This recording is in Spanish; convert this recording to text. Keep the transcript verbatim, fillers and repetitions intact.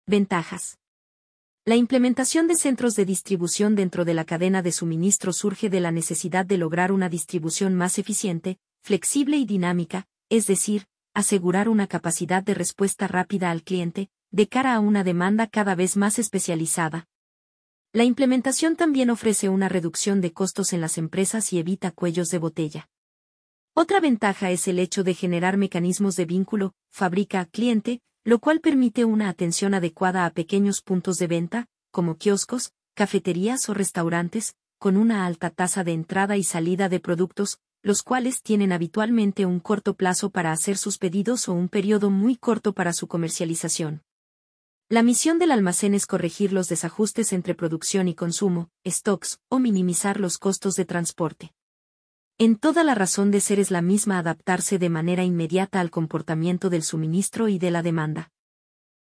Ventajas. La implementación de centros de distribución dentro de la cadena de suministro surge de la necesidad de lograr una distribución más eficiente, flexible y dinámica, es decir, asegurar una capacidad de respuesta rápida al cliente, de cara a una demanda cada vez más especializada. La implementación también ofrece una reducción de costos en las empresas y evita cuellos de botella. Otra ventaja es el hecho de generar mecanismos de vínculo, fábrica-cliente, lo cual permite una atención adecuada a pequeños puntos de venta, como kioscos, cafeterías o restaurantes, con una alta tasa de entrada y salida de productos, los cuales tienen habitualmente un corto plazo para hacer sus pedidos o un periodo muy corto para su comercialización. La misión del almacén es corregir los desajustes entre producción y consumo, stocks, o minimizar los costos de transporte. En toda la razón de ser es la misma adaptarse de manera inmediata al comportamiento del suministro y de la demanda.